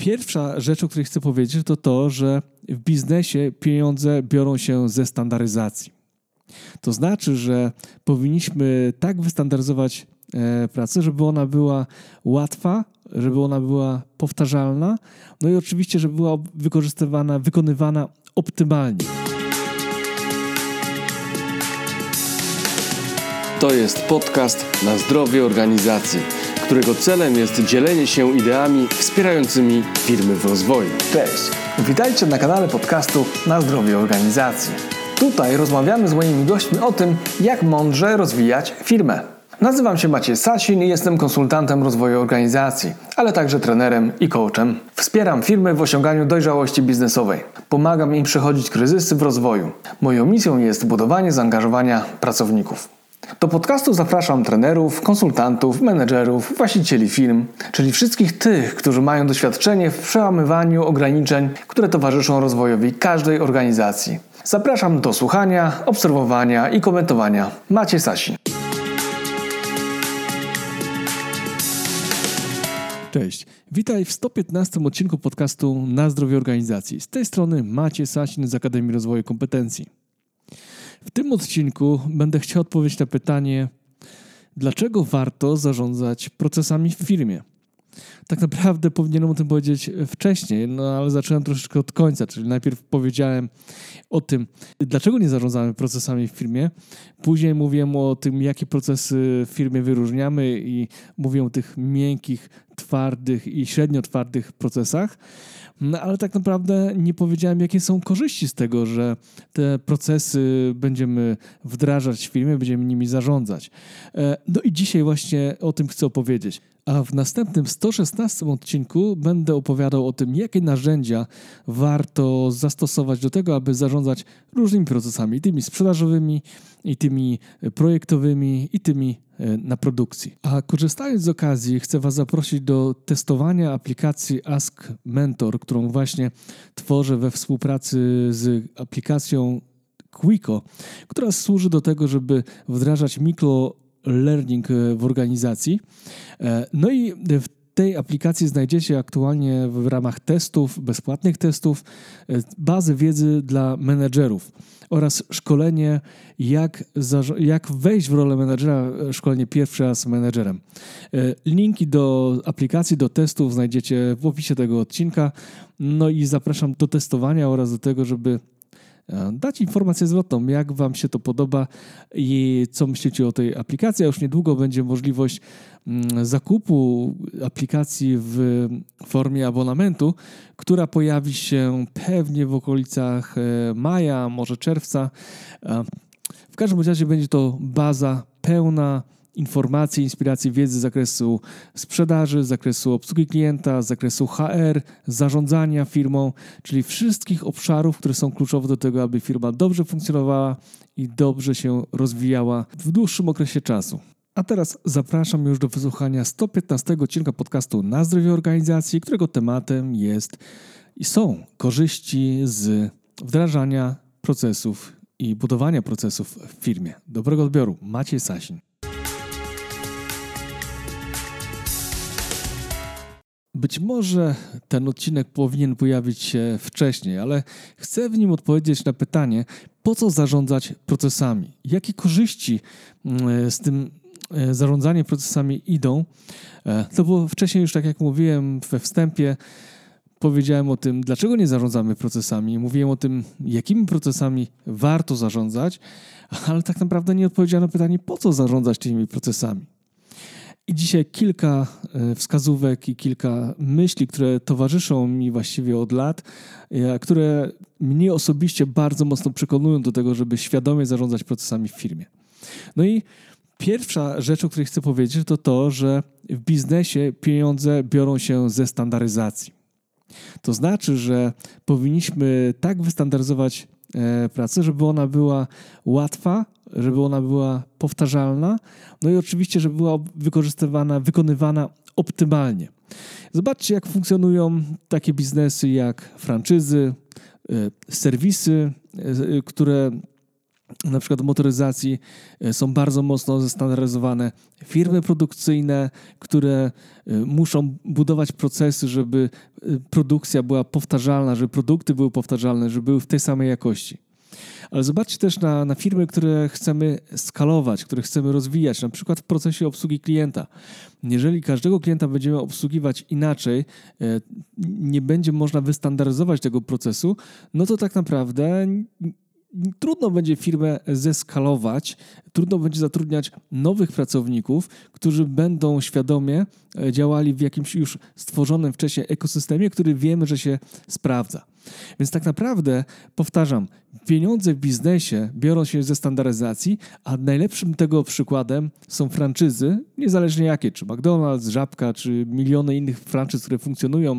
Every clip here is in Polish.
Pierwsza rzecz, o której chcę powiedzieć, to to, że w biznesie pieniądze biorą się ze standaryzacji. To znaczy, że powinniśmy tak wystandaryzować pracę, żeby ona była łatwa, żeby ona była powtarzalna, no i oczywiście, żeby była wykonywana optymalnie. To jest podcast na zdrowie organizacji, którego celem jest dzielenie się ideami wspierającymi firmy w rozwoju. Cześć, witajcie na kanale podcastu Na zdrowie organizacji. Tutaj rozmawiamy z moimi gośćmi o tym, jak mądrze rozwijać firmę. Nazywam się Maciej Sasin i jestem konsultantem rozwoju organizacji, ale także trenerem i coachem. Wspieram firmy w osiąganiu dojrzałości biznesowej. Pomagam im przechodzić kryzysy w rozwoju. Moją misją jest budowanie zaangażowania pracowników. Do podcastu zapraszam trenerów, konsultantów, menedżerów, właścicieli firm, czyli wszystkich tych, którzy mają doświadczenie w przełamywaniu ograniczeń, które towarzyszą rozwojowi każdej organizacji. Zapraszam do słuchania, obserwowania i komentowania. Maciej Sasin. Cześć, witaj w 115 odcinku podcastu Na zdrowie organizacji. Z tej strony Maciej Sasin z Akademii Rozwoju Kompetencji. W tym odcinku będę chciał odpowiedzieć na pytanie, dlaczego warto zarządzać procesami w firmie. Tak naprawdę powinienem o tym powiedzieć wcześniej, ale zacząłem troszeczkę od końca, czyli najpierw powiedziałem o tym, dlaczego nie zarządzamy procesami w firmie, później mówiłem o tym, jakie procesy w firmie wyróżniamy i mówię o tych miękkich, twardych i średnio twardych procesach. Ale tak naprawdę nie powiedziałem, jakie są korzyści z tego, że te procesy będziemy wdrażać w firmie, będziemy nimi zarządzać. No i dzisiaj właśnie o tym chcę opowiedzieć. A w następnym 116 odcinku będę opowiadał o tym, jakie narzędzia warto zastosować do tego, aby zarządzać różnymi procesami, tymi sprzedażowymi, i tymi projektowymi, i tymi na produkcji. A korzystając z okazji, chcę Was zaprosić do testowania aplikacji Ask Mentor, którą właśnie tworzę we współpracy z aplikacją Quico, która służy do tego, żeby wdrażać microlearning w organizacji. No i w tej aplikacji znajdziecie aktualnie w ramach testów, bezpłatnych testów, bazę wiedzy dla menedżerów oraz szkolenie, jak wejść w rolę menedżera, szkolenie pierwszy raz menedżerem. Linki do aplikacji, do testów znajdziecie w opisie tego odcinka. No i zapraszam do testowania oraz do tego, żeby dać informację zwrotną, jak Wam się to podoba i co myślicie o tej aplikacji. A już niedługo będzie możliwość zakupu aplikacji w formie abonamentu, która pojawi się pewnie w okolicach maja, może czerwca. W każdym razie będzie to baza pełna informacji, inspiracji, wiedzy z zakresu sprzedaży, z zakresu obsługi klienta, z zakresu HR, zarządzania firmą, czyli wszystkich obszarów, które są kluczowe do tego, aby firma dobrze funkcjonowała i dobrze się rozwijała w dłuższym okresie czasu. A teraz zapraszam już do wysłuchania 115 odcinka podcastu Na zdrowie organizacji, którego tematem są korzyści z wdrażania procesów i budowania procesów w firmie. Dobrego odbioru. Maciej Sasin. Być może ten odcinek powinien pojawić się wcześniej, ale chcę w nim odpowiedzieć na pytanie, po co zarządzać procesami? Jakie korzyści z tym zarządzaniem procesami idą? No bo wcześniej już, tak jak mówiłem we wstępie, powiedziałem o tym, dlaczego nie zarządzamy procesami. Mówiłem o tym, jakimi procesami warto zarządzać, ale tak naprawdę nie odpowiedziałem na pytanie, po co zarządzać tymi procesami. I dzisiaj kilka wskazówek i kilka myśli, które towarzyszą mi właściwie od lat, które mnie osobiście bardzo mocno przekonują do tego, żeby świadomie zarządzać procesami w firmie. No i pierwsza rzecz, o której chcę powiedzieć, to to, że w biznesie pieniądze biorą się ze standaryzacji. To znaczy, że powinniśmy tak wystandaryzować pracę, żeby ona była łatwa, żeby ona była powtarzalna, no i oczywiście, żeby była wykonywana optymalnie. Zobaczcie, jak funkcjonują takie biznesy jak franczyzy, serwisy, które na przykład motoryzacji są bardzo mocno zestandaryzowane. Firmy produkcyjne, które muszą budować procesy, żeby produkcja była powtarzalna, żeby produkty były powtarzalne, żeby były w tej samej jakości. Ale zobaczcie też na firmy, które chcemy skalować, które chcemy rozwijać, na przykład w procesie obsługi klienta. Jeżeli każdego klienta będziemy obsługiwać inaczej, nie będzie można wystandaryzować tego procesu, no to tak naprawdę trudno będzie firmę zeskalować, trudno będzie zatrudniać nowych pracowników, którzy będą świadomie działali w jakimś już stworzonym wcześniej ekosystemie, który wiemy, że się sprawdza. Więc tak naprawdę, powtarzam, pieniądze w biznesie biorą się ze standaryzacji, a najlepszym tego przykładem są franczyzy, niezależnie jakie, czy McDonald's, Żabka, czy miliony innych franczyz, które funkcjonują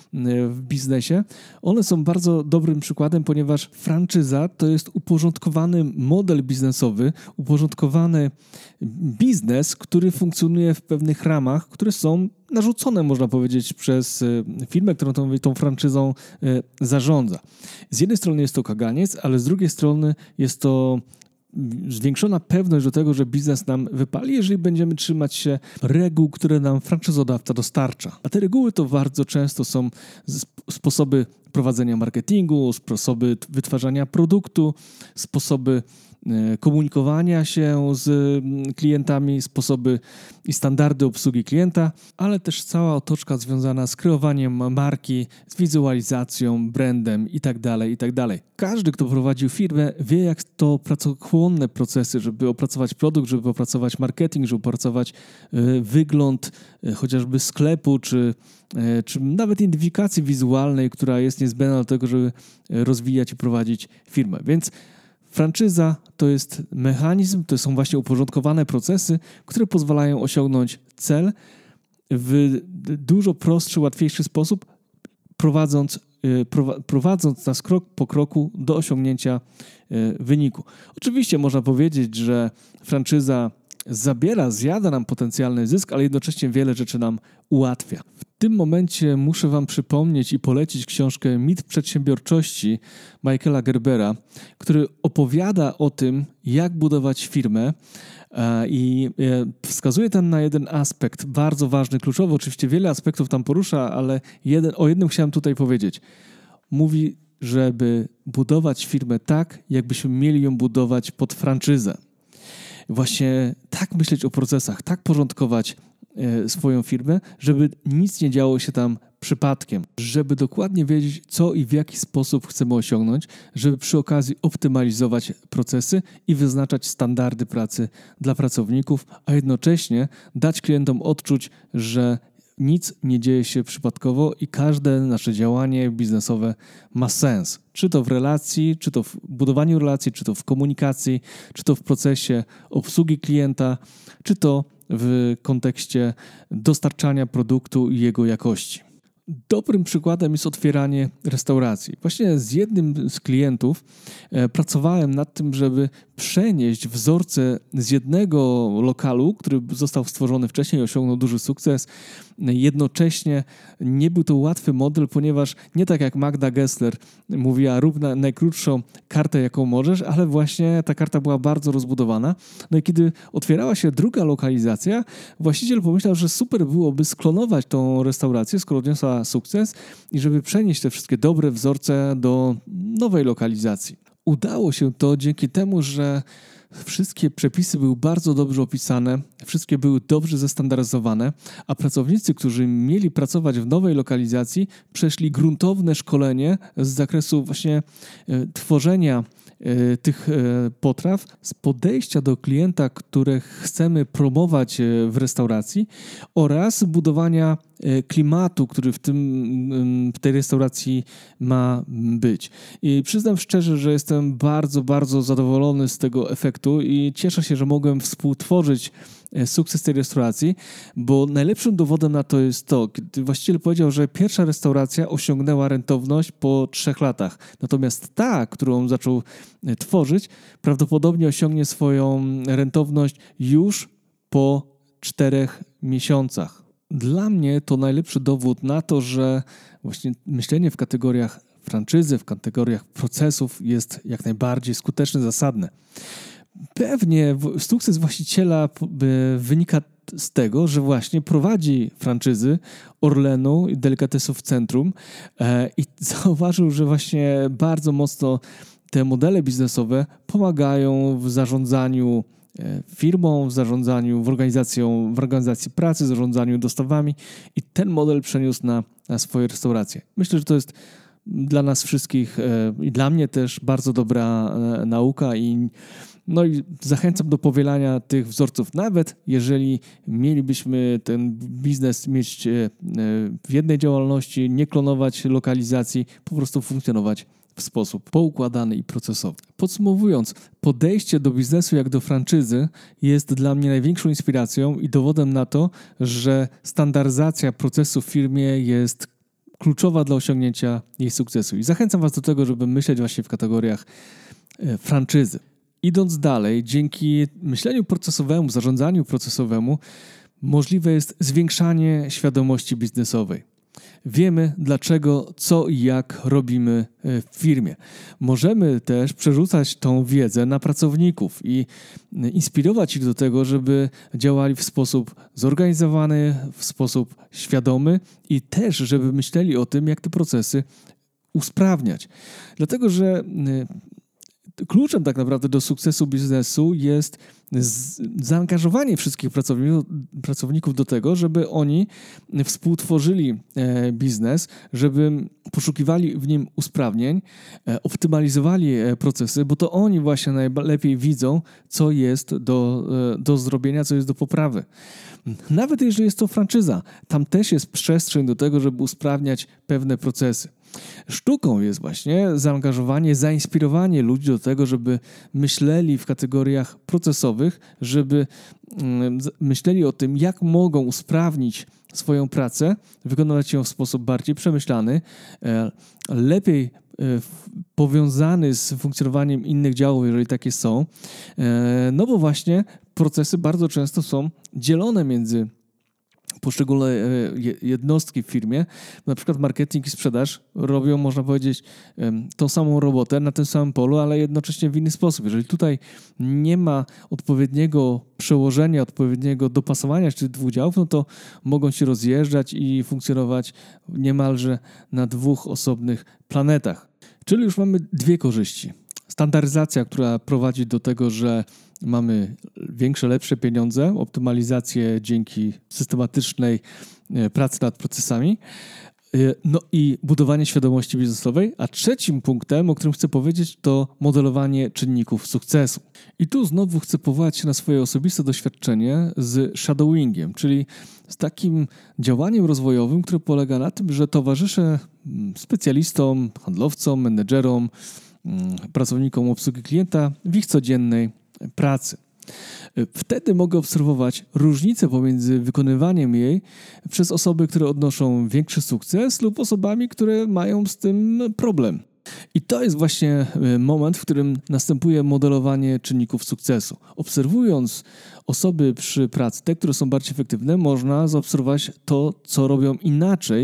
w biznesie. One są bardzo dobrym przykładem, ponieważ franczyza to jest uporządkowany model biznesowy, uporządkowany biznes, który funkcjonuje w pewnych ramach, które są narzucone, można powiedzieć, przez firmę, którą tą franczyzą zarządza. Z jednej strony jest to kaganiec, ale z drugiej strony jest to zwiększona pewność do tego, że biznes nam wypali, jeżeli będziemy trzymać się reguł, które nam franczyzodawca dostarcza. A te reguły to bardzo często są sposoby prowadzenia marketingu, sposoby wytwarzania produktu, sposoby komunikowania się z klientami, sposoby i standardy obsługi klienta, ale też cała otoczka związana z kreowaniem marki, z wizualizacją, brandem itd., itd. Każdy, kto prowadził firmę, wie, jak to pracochłonne procesy, żeby opracować produkt, żeby opracować marketing, żeby opracować wygląd chociażby sklepu, czy nawet identyfikacji wizualnej, która jest niezbędna do tego, żeby rozwijać i prowadzić firmę. Więc franczyza to jest mechanizm, to są właśnie uporządkowane procesy, które pozwalają osiągnąć cel w dużo prostszy, łatwiejszy sposób, prowadząc nas krok po kroku do osiągnięcia wyniku. Oczywiście można powiedzieć, że franczyza zjada nam potencjalny zysk, ale jednocześnie wiele rzeczy nam ułatwia. W tym momencie muszę Wam przypomnieć i polecić książkę Mit przedsiębiorczości Michaela Gerbera, który opowiada o tym, jak budować firmę i wskazuje tam na jeden aspekt bardzo ważny, kluczowy. Oczywiście wiele aspektów tam porusza, ale o jednym chciałem tutaj powiedzieć. Mówi, żeby budować firmę tak, jakbyśmy mieli ją budować pod franczyzę. Właśnie tak myśleć o procesach, tak porządkować swoją firmę, żeby nic nie działo się tam przypadkiem, żeby dokładnie wiedzieć, co i w jaki sposób chcemy osiągnąć, żeby przy okazji optymalizować procesy i wyznaczać standardy pracy dla pracowników, a jednocześnie dać klientom odczuć, że nic nie dzieje się przypadkowo i każde nasze działanie biznesowe ma sens. Czy to w relacji, czy to w budowaniu relacji, czy to w komunikacji, czy to w procesie obsługi klienta, czy to w kontekście dostarczania produktu i jego jakości. Dobrym przykładem jest otwieranie restauracji. Właśnie z jednym z klientów pracowałem nad tym, żeby przenieść wzorce z jednego lokalu, który został stworzony wcześniej i osiągnął duży sukces. Jednocześnie nie był to łatwy model, ponieważ nie tak jak Magda Gessler mówiła, rób najkrótszą kartę, jaką możesz, ale właśnie ta karta była bardzo rozbudowana. No i kiedy otwierała się druga lokalizacja, właściciel pomyślał, że super byłoby sklonować tą restaurację, skoro odniosła sukces i żeby przenieść te wszystkie dobre wzorce do nowej lokalizacji. Udało się to dzięki temu, że wszystkie przepisy były bardzo dobrze opisane, wszystkie były dobrze zestandaryzowane, a pracownicy, którzy mieli pracować w nowej lokalizacji, przeszli gruntowne szkolenie z zakresu właśnie tworzenia tych potraw, z podejścia do klienta, które chcemy promować w restauracji oraz budowania klimatu, który w tej restauracji ma być. I przyznam szczerze, że jestem bardzo, bardzo zadowolony z tego efektu i cieszę się, że mogłem współtworzyć sukces tej restauracji, bo najlepszym dowodem na to jest to, kiedy właściciel powiedział, że pierwsza restauracja osiągnęła rentowność po 3 latach. Natomiast ta, którą zaczął tworzyć, prawdopodobnie osiągnie swoją rentowność już po 4 miesiącach. Dla mnie to najlepszy dowód na to, że właśnie myślenie w kategoriach franczyzy, w kategoriach procesów jest jak najbardziej skuteczne, zasadne. Pewnie sukces właściciela wynika z tego, że właśnie prowadzi franczyzy Orlenu i Delikatesów Centrum i zauważył, że właśnie bardzo mocno te modele biznesowe pomagają w zarządzaniu firmą, w zarządzaniu, w organizacji pracy, w zarządzaniu dostawami i ten model przeniósł na swoje restauracje. Myślę, że to jest dla nas wszystkich i dla mnie też bardzo dobra nauka i zachęcam do powielania tych wzorców, nawet jeżeli mielibyśmy ten biznes mieć w jednej działalności, nie klonować lokalizacji, po prostu funkcjonować w sposób poukładany i procesowy. Podsumowując, podejście do biznesu jak do franczyzy jest dla mnie największą inspiracją i dowodem na to, że standaryzacja procesu w firmie jest kluczowa dla osiągnięcia jej sukcesu. I zachęcam Was do tego, żeby myśleć właśnie w kategoriach franczyzy. Idąc dalej, dzięki myśleniu procesowemu, zarządzaniu procesowemu możliwe jest zwiększanie świadomości biznesowej. Wiemy dlaczego, co i jak robimy w firmie. Możemy też przerzucać tą wiedzę na pracowników i inspirować ich do tego, żeby działali w sposób zorganizowany, w sposób świadomy i też, żeby myśleli o tym, jak te procesy usprawniać. Dlatego, że kluczem tak naprawdę do sukcesu biznesu jest zaangażowanie wszystkich pracowników do tego, żeby oni współtworzyli biznes, żeby poszukiwali w nim usprawnień, optymalizowali procesy, bo to oni właśnie najlepiej widzą, co jest do zrobienia, co jest do poprawy. Nawet jeżeli jest to franczyza, tam też jest przestrzeń do tego, żeby usprawniać pewne procesy. Sztuką jest właśnie zaangażowanie, zainspirowanie ludzi do tego, żeby myśleli w kategoriach procesowych, żeby myśleli o tym, jak mogą usprawnić swoją pracę, wykonywać ją w sposób bardziej przemyślany, lepiej powiązany z funkcjonowaniem innych działów, jeżeli takie są. No bo właśnie procesy bardzo często są dzielone między poszczególne jednostki w firmie, na przykład marketing i sprzedaż robią, można powiedzieć, tą samą robotę na tym samym polu, ale jednocześnie w inny sposób. Jeżeli tutaj nie ma odpowiedniego przełożenia, odpowiedniego dopasowania tych dwóch działów, no to mogą się rozjeżdżać i funkcjonować niemalże na dwóch osobnych planetach. Czyli już mamy dwie korzyści. Standaryzacja, która prowadzi do tego, że mamy większe, lepsze pieniądze, optymalizację dzięki systematycznej pracy nad procesami, no i budowanie świadomości biznesowej. A trzecim punktem, o którym chcę powiedzieć, to modelowanie czynników sukcesu. I tu znowu chcę powołać się na swoje osobiste doświadczenie z shadowingiem, czyli z takim działaniem rozwojowym, które polega na tym, że towarzyszę specjalistom, handlowcom, menedżerom, pracownikom obsługi klienta w ich codziennej pracy. Wtedy mogę obserwować różnice pomiędzy wykonywaniem jej przez osoby, które odnoszą większy sukces lub osobami, które mają z tym problem. I to jest właśnie moment, w którym następuje modelowanie czynników sukcesu. Obserwując osoby przy pracy, te, które są bardziej efektywne, można zaobserwować to, co robią inaczej,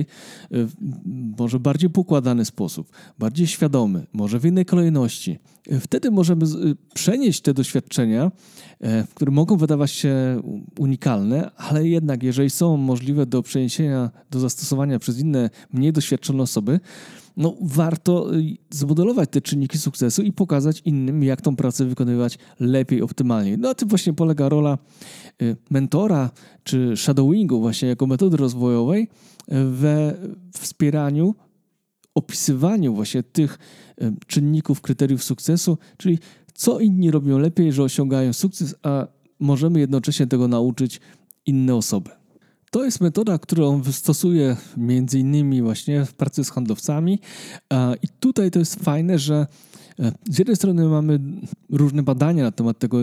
może bardziej poukładany sposób, bardziej świadomy, może w innej kolejności. Wtedy możemy przenieść te doświadczenia, które mogą wydawać się unikalne, ale jednak jeżeli są możliwe do przeniesienia, do zastosowania przez inne, mniej doświadczone osoby, no warto zmodelować te czynniki sukcesu i pokazać innym, jak tą pracę wykonywać lepiej, optymalnie. No a tym właśnie polega rola mentora czy shadowingu właśnie jako metody rozwojowej we wspieraniu, opisywaniu właśnie tych czynników, kryteriów sukcesu, czyli co inni robią lepiej, że osiągają sukces, a możemy jednocześnie tego nauczyć inne osoby. To jest metoda, którą stosuję między innymi właśnie w pracy z handlowcami i tutaj to jest fajne, że z jednej strony mamy różne badania na temat tego,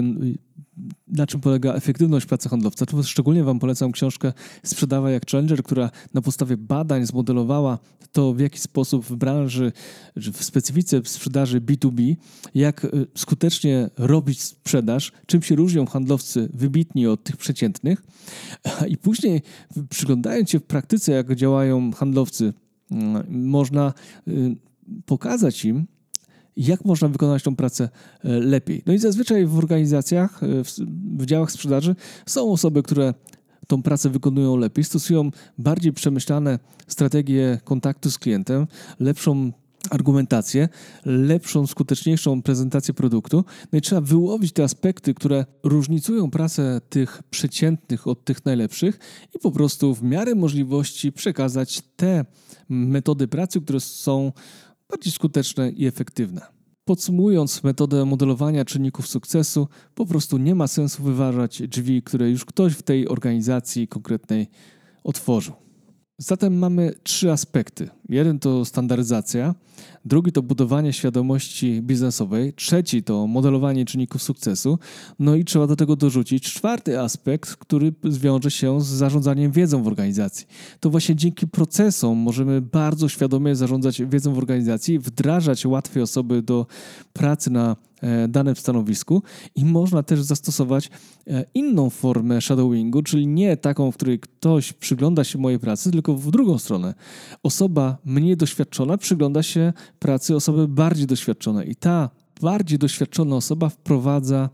na czym polega efektywność pracy handlowca. Tu szczególnie Wam polecam książkę Sprzedawaj jak Challenger, która na podstawie badań zmodelowała to, w jaki sposób w branży, w specyfice sprzedaży B2B, jak skutecznie robić sprzedaż, czym się różnią handlowcy wybitni od tych przeciętnych. I później przyglądając się w praktyce, jak działają handlowcy, można pokazać im, jak można wykonać tą pracę lepiej. No i zazwyczaj w organizacjach, w działach sprzedaży są osoby, które tą pracę wykonują lepiej, stosują bardziej przemyślane strategie kontaktu z klientem, lepszą argumentację, lepszą, skuteczniejszą prezentację produktu. No i trzeba wyłowić te aspekty, które różnicują pracę tych przeciętnych od tych najlepszych i po prostu w miarę możliwości przekazać te metody pracy, które są bardziej skuteczne i efektywne. Podsumowując metodę modelowania czynników sukcesu, po prostu nie ma sensu wyważać drzwi, które już ktoś w tej organizacji konkretnej otworzył. Zatem mamy 3 aspekty. Jeden to standaryzacja, drugi to budowanie świadomości biznesowej, trzeci to modelowanie czynników sukcesu, no i trzeba do tego dorzucić 4 aspekt, który wiąże się z zarządzaniem wiedzą w organizacji. To właśnie dzięki procesom możemy bardzo świadomie zarządzać wiedzą w organizacji, wdrażać łatwiej osoby do pracy na danym stanowisku i można też zastosować inną formę shadowingu, czyli nie taką, w której ktoś przygląda się mojej pracy, tylko w drugą stronę. Osoba mniej doświadczona przygląda się pracy osoby bardziej doświadczonej i ta bardziej doświadczona osoba wprowadza,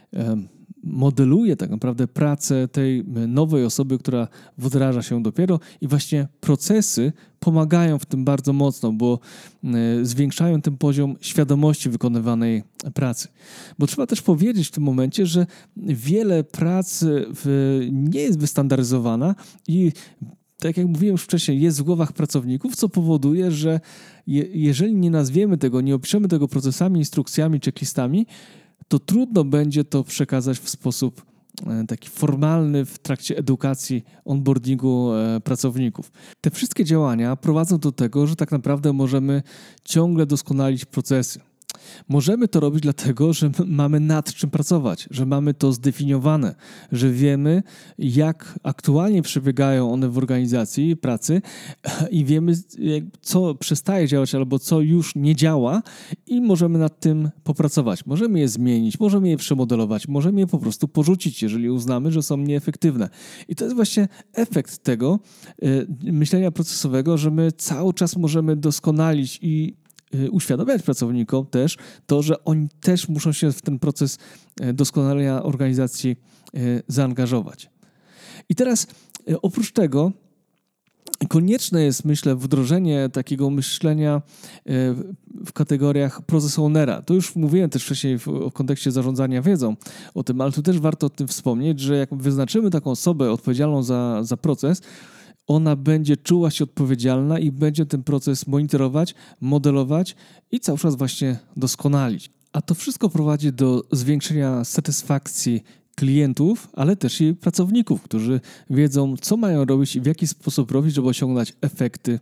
modeluje tak naprawdę pracę tej nowej osoby, która wdraża się dopiero i właśnie procesy pomagają w tym bardzo mocno, bo zwiększają ten poziom świadomości wykonywanej pracy. Bo trzeba też powiedzieć w tym momencie, że wiele pracy nie jest wystandaryzowana i tak jak mówiłem już wcześniej, jest w głowach pracowników, co powoduje, że jeżeli nie nazwiemy tego, nie opiszemy tego procesami, instrukcjami, checklistami, to trudno będzie to przekazać w sposób taki formalny w trakcie edukacji, onboardingu pracowników. Te wszystkie działania prowadzą do tego, że tak naprawdę możemy ciągle doskonalić procesy. Możemy to robić dlatego, że mamy nad czym pracować, że mamy to zdefiniowane, że wiemy, jak aktualnie przebiegają one w organizacji pracy i wiemy, co przestaje działać albo co już nie działa i możemy nad tym popracować. Możemy je zmienić, możemy je przemodelować, możemy je po prostu porzucić, jeżeli uznamy, że są nieefektywne. I to jest właśnie efekt tego myślenia procesowego, że my cały czas możemy doskonalić i uświadamiać pracownikom też to, że oni też muszą się w ten proces doskonalenia organizacji zaangażować. I teraz oprócz tego konieczne jest, myślę, wdrożenie takiego myślenia w kategoriach process ownera. To już mówiłem też wcześniej w kontekście zarządzania wiedzą o tym, ale tu też warto o tym wspomnieć, że jak wyznaczymy taką osobę odpowiedzialną za proces, ona będzie czuła się odpowiedzialna i będzie ten proces monitorować, modelować i cały czas właśnie doskonalić. A to wszystko prowadzi do zwiększenia satysfakcji klientów, ale też i pracowników, którzy wiedzą, co mają robić i w jaki sposób robić, żeby osiągnąć efekty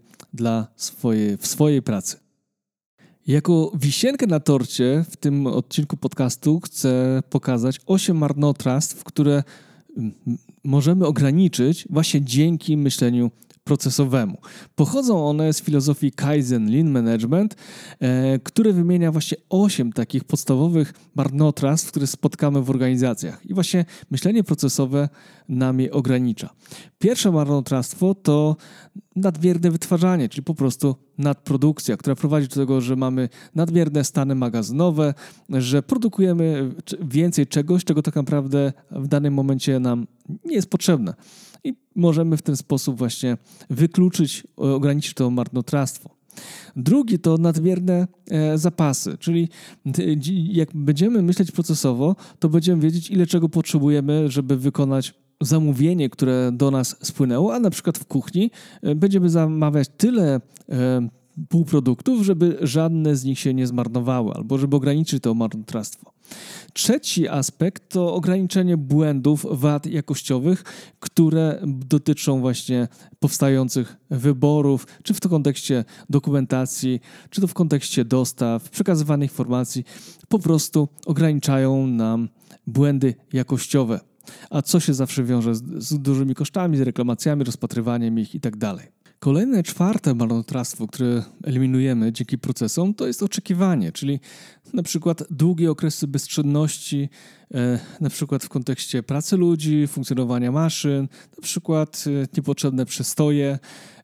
w swojej pracy. Jako wisienkę na torcie w tym odcinku podcastu chcę pokazać 8 marnotrawstw, które możemy ograniczyć właśnie dzięki myśleniu procesowemu. Pochodzą one z filozofii Kaizen Lean Management, który wymienia właśnie 8 takich podstawowych marnotrawstw, które spotkamy w organizacjach. I właśnie myślenie procesowe nam je ogranicza. Pierwsze marnotrawstwo to nadmierne wytwarzanie, czyli po prostu nadprodukcja, która prowadzi do tego, że mamy nadmierne stany magazynowe, że produkujemy więcej czegoś, czego tak naprawdę w danym momencie nam nie jest potrzebne. I możemy w ten sposób właśnie wykluczyć, ograniczyć to marnotrawstwo. Drugi to nadmierne zapasy, czyli jak będziemy myśleć procesowo, to będziemy wiedzieć, ile czego potrzebujemy, żeby wykonać zamówienie, które do nas spłynęło, a na przykład w kuchni będziemy zamawiać tyle półproduktów, żeby żadne z nich się nie zmarnowały, albo żeby ograniczyć to marnotrawstwo. Trzeci aspekt to ograniczenie błędów, wad jakościowych, które dotyczą właśnie powstających wyborów, czy w kontekście dokumentacji, czy to w kontekście dostaw, przekazywanych informacji, po prostu ograniczają nam błędy jakościowe. A co się zawsze wiąże z dużymi kosztami, z reklamacjami, rozpatrywaniem ich i tak dalej. Kolejne, czwarte marnotrawstwo, które eliminujemy dzięki procesom, to jest oczekiwanie, czyli na przykład długie okresy bezczynności, na przykład w kontekście pracy ludzi, funkcjonowania maszyn, na przykład niepotrzebne przestoje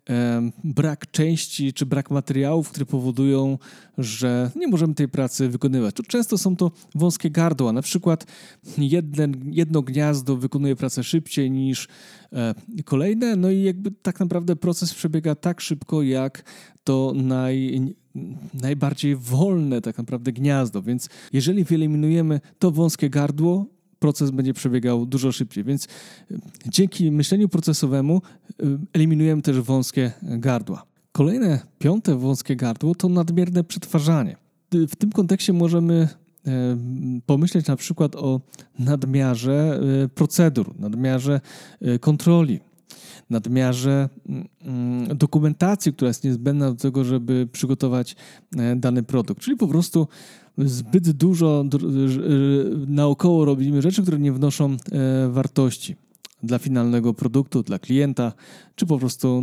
brak części czy brak materiałów, które powodują, że nie możemy tej pracy wykonywać. To często są to wąskie gardła. Na przykład jedno gniazdo wykonuje pracę szybciej niż kolejne, no i jakby tak naprawdę proces przebiega tak szybko, jak to najbardziej wolne tak naprawdę gniazdo. Więc jeżeli wyeliminujemy to wąskie gardło, proces będzie przebiegał dużo szybciej. Więc dzięki myśleniu procesowemu eliminujemy też wąskie gardła. Kolejne, 5. wąskie gardło to nadmierne przetwarzanie. W tym kontekście możemy pomyśleć na przykład o nadmiarze procedur, nadmiarze kontroli, nadmiarze dokumentacji, która jest niezbędna do tego, żeby przygotować dany produkt. Czyli po prostu zbyt dużo naokoło robimy rzeczy, które nie wnoszą wartości dla finalnego produktu, dla klienta, czy po prostu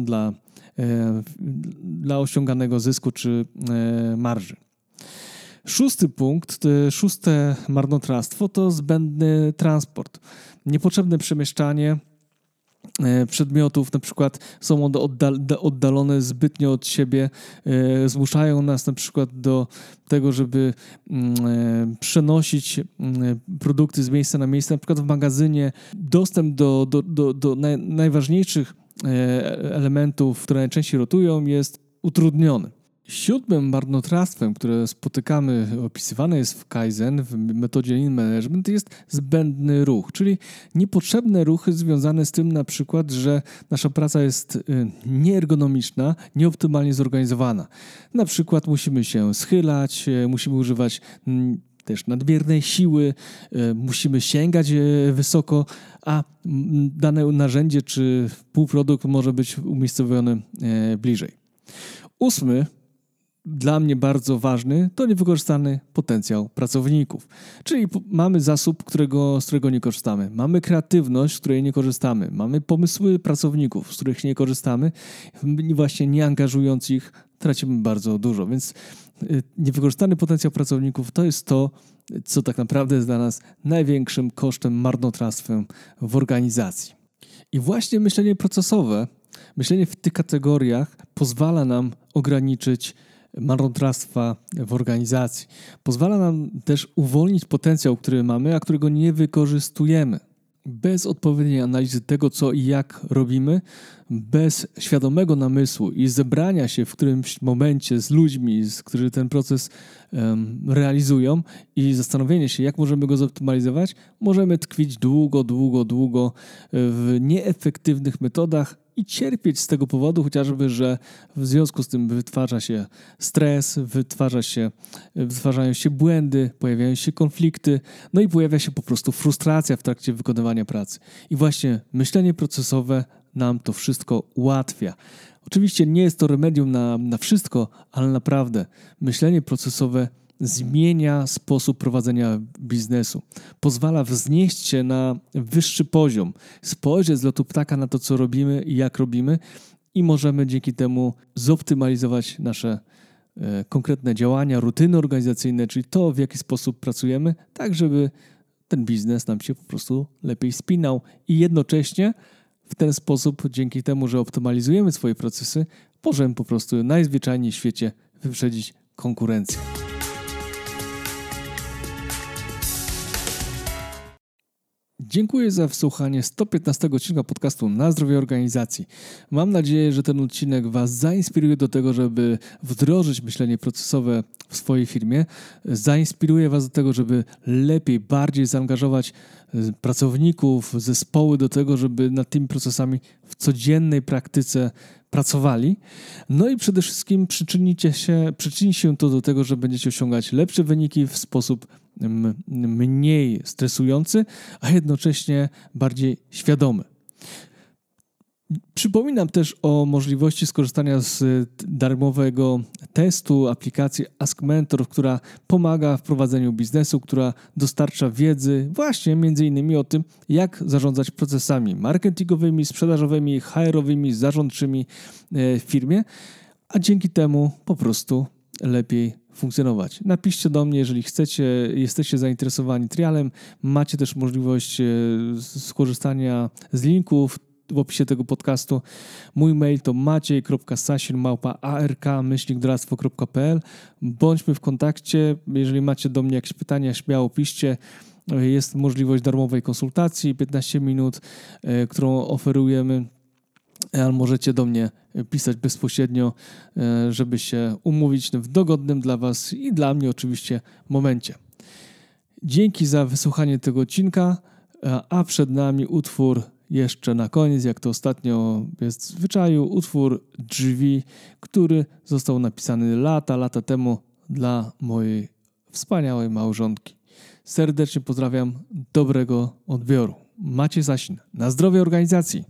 dla osiąganego zysku czy marży. 6. punkt, 6. marnotrawstwo to zbędny transport. Niepotrzebne przemieszczanie przedmiotów, na przykład są one oddalone zbytnio od siebie, zmuszają nas na przykład do tego, żeby przenosić produkty z miejsca na miejsce, na przykład w magazynie. Dostęp do najważniejszych elementów, które najczęściej rotują, jest utrudniony. 7. marnotrawstwem, które spotykamy, opisywane jest w Kaizen, w metodzie Lean Management, jest zbędny ruch, czyli niepotrzebne ruchy związane z tym na przykład, że nasza praca jest nieergonomiczna, nieoptymalnie zorganizowana. Na przykład musimy się schylać, musimy używać też nadmiernej siły, musimy sięgać wysoko, a dane narzędzie czy półprodukt może być umiejscowiony bliżej. 8. dla mnie bardzo ważny, to niewykorzystany potencjał pracowników. Czyli mamy zasób, z którego nie korzystamy. Mamy kreatywność, z której nie korzystamy. Mamy pomysły pracowników, z których nie korzystamy. Właśnie nie angażując ich, tracimy bardzo dużo. Więc niewykorzystany potencjał pracowników to jest to, co tak naprawdę jest dla nas największym kosztem, marnotrawstwem w organizacji. I właśnie myślenie procesowe, myślenie w tych kategoriach pozwala nam ograniczyć marnotrawstwa w organizacji. Pozwala nam też uwolnić potencjał, który mamy, a którego nie wykorzystujemy. Bez odpowiedniej analizy tego, co i jak robimy, bez świadomego namysłu i zebrania się w którymś momencie z ludźmi, którzy ten proces realizują i zastanowienie się, jak możemy go zoptymalizować, możemy tkwić długo w nieefektywnych metodach i cierpieć z tego powodu chociażby, że w związku z tym wytwarza się stres, wytwarzają się błędy, pojawiają się konflikty, no i pojawia się po prostu frustracja w trakcie wykonywania pracy. I właśnie myślenie procesowe nam to wszystko ułatwia. Oczywiście nie jest to remedium na wszystko, ale naprawdę myślenie procesowe zmienia sposób prowadzenia biznesu. Pozwala wznieść się na wyższy poziom, spojrzeć z lotu ptaka na to, co robimy i jak robimy i możemy dzięki temu zoptymalizować nasze konkretne działania, rutyny organizacyjne, czyli to, w jaki sposób pracujemy, tak żeby ten biznes nam się po prostu lepiej spinał i jednocześnie w ten sposób, dzięki temu, że optymalizujemy swoje procesy, możemy po prostu najzwyczajniej w świecie wyprzedzić konkurencję. Dziękuję za wysłuchanie 115 odcinka podcastu Na zdrowie organizacji. Mam nadzieję, że ten odcinek Was zainspiruje do tego, żeby wdrożyć myślenie procesowe w swojej firmie. Zainspiruje Was do tego, żeby lepiej, bardziej zaangażować pracowników, zespoły do tego, żeby nad tymi procesami w codziennej praktyce pracowali. No i przede wszystkim przyczyni się to do tego, że będziecie osiągać lepsze wyniki w sposób mniej stresujący, a jednocześnie bardziej świadomy. Przypominam też o możliwości skorzystania z darmowego testu aplikacji Ask Mentor, która pomaga w prowadzeniu biznesu, która dostarcza wiedzy właśnie między innymi o tym, jak zarządzać procesami marketingowymi, sprzedażowymi, HR-owymi, zarządczymi w firmie, a dzięki temu po prostu lepiej funkcjonować. Napiszcie do mnie, jeżeli jesteście zainteresowani trialem. Macie też możliwość skorzystania z linków w opisie tego podcastu. Mój mail to maciej.sasin@ark-doradztwo.pl. Bądźmy w kontakcie. Jeżeli macie do mnie jakieś pytania, śmiało piszcie. Jest możliwość darmowej konsultacji, 15 minut, którą oferujemy. Ale możecie do mnie pisać bezpośrednio, żeby się umówić w dogodnym dla Was i dla mnie oczywiście momencie. Dzięki za wysłuchanie tego odcinka, a przed nami utwór jeszcze na koniec, jak to ostatnio jest w zwyczaju, utwór Drzwi, który został napisany lata temu dla mojej wspaniałej małżonki. Serdecznie pozdrawiam, dobrego odbioru. Maciej Sasin, na zdrowie organizacji.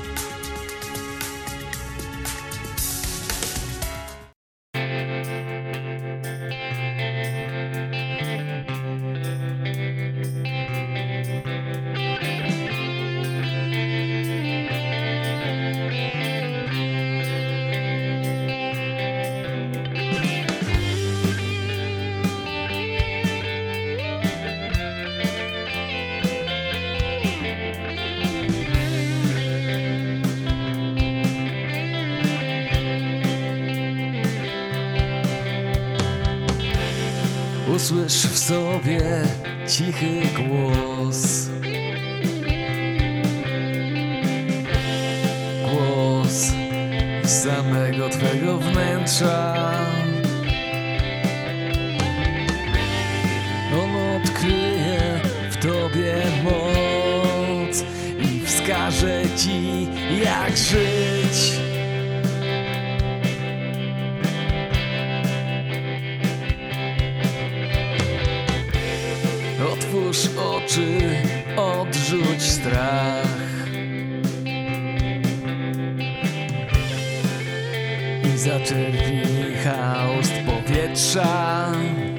Usłysz w sobie cichy głos, głos samego Twego wnętrza. On odkryje w Tobie moc i wskaże Ci, jak żyć. Otwórz oczy, odrzuć strach i zaczerpnij haust powietrza.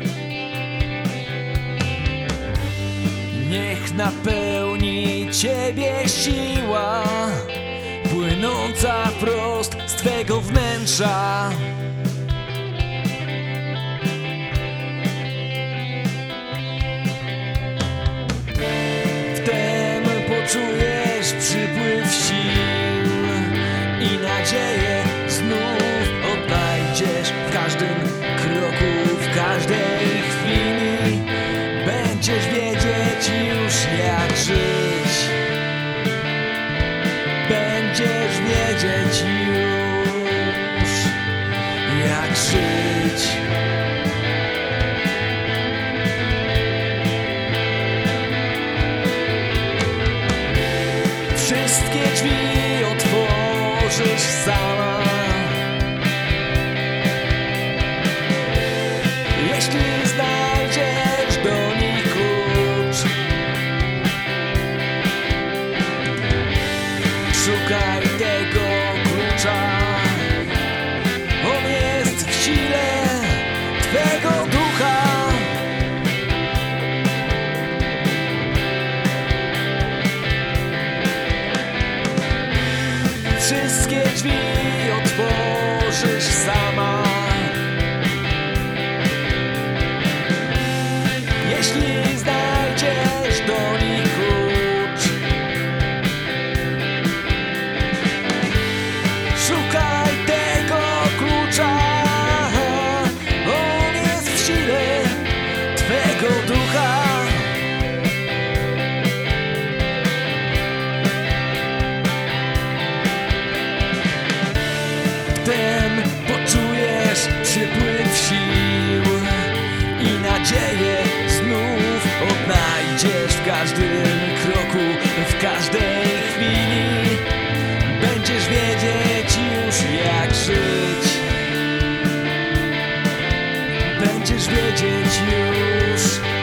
Niech napełni Ciebie siła płynąca wprost z Twego wnętrza. Czujesz przypływ sił i nadzieję znów odnajdziesz w każdym kroku, w każdej chwili. Będziesz wiedzieć już, jak żyć. Będziesz wiedzieć już, jak żyć. Wszystkie drzwi otworzysz sama, jeśli znajdziesz do nich klucz. Szukaj tego klucza, on jest w sile Twego ducha. Wszystkie drzwi otworzysz sama, jeśli znajdziesz do nich klucz. Szukaj tego klucza, on jest w sile Twego ducha. Wtem poczujesz przypływ sił i nadzieję znów odnajdziesz w każdym kroku, w każdej chwili. Będziesz wiedzieć już, jak żyć. Będziesz wiedzieć już,